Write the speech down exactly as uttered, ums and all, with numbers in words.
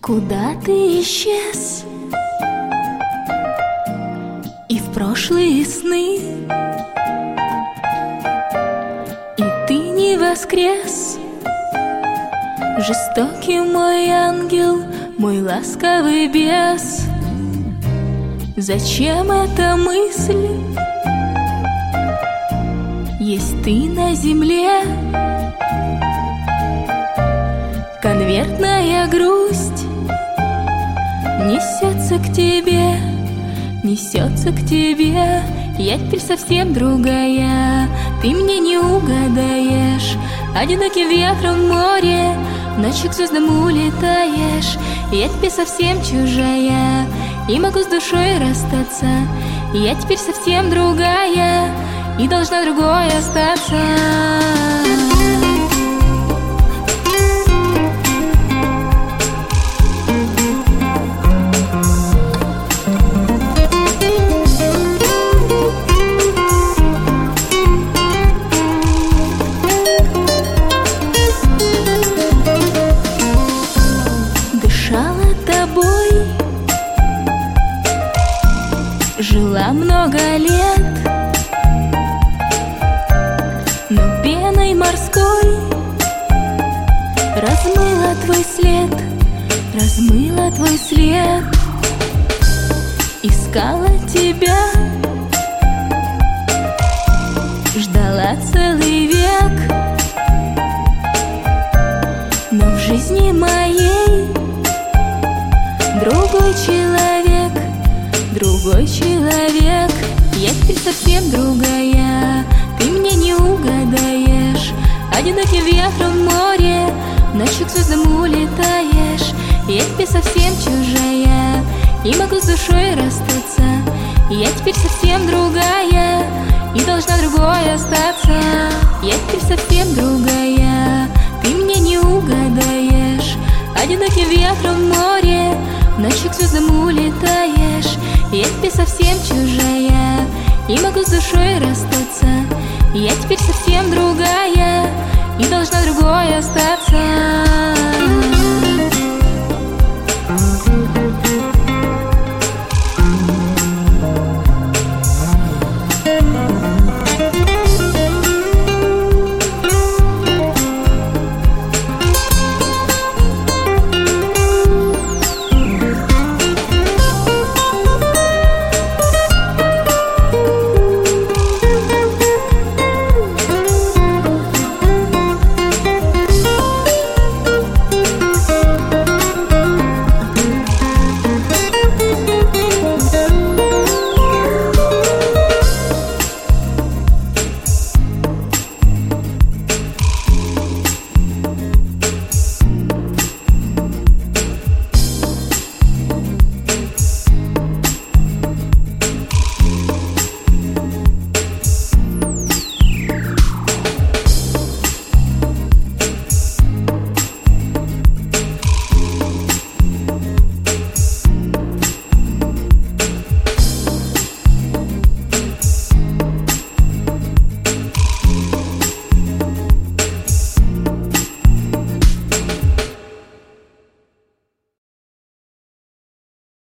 Куда ты исчез? И в прошлые сны, и ты не воскрес. Жестокий мой ангел, мой ласковый бес. Зачем эта мысль? Есть ты на земле. Конвертная грусть несется к тебе, несется к тебе. Я теперь совсем другая, ты мне не угадаешь. Одиноким ветром в море, ночью к звездам улетаешь. Я теперь совсем чужая, и могу с душой расстаться. Я теперь совсем другая, и должна другой остаться. Жила много лет, но пеной морской размыла твой след, размыла твой след. Искала тебя, ждала целый век, но в жизни моей другой человек, другой человек. Я теперь совсем другая, ты мне не угадаешь. Одиноким ветром в море, ночью к звездам улетаешь. Я теперь совсем чужая, и могу с душой расстаться. Я теперь совсем другая, и должна другой остаться. Я теперь совсем другая, ты мне не угадаешь. Одиноким ветром в море, ночью к звездам улетаешь. Я теперь совсем чужая, и могу с душой расстаться. Я теперь совсем другая, и должна другой остаться.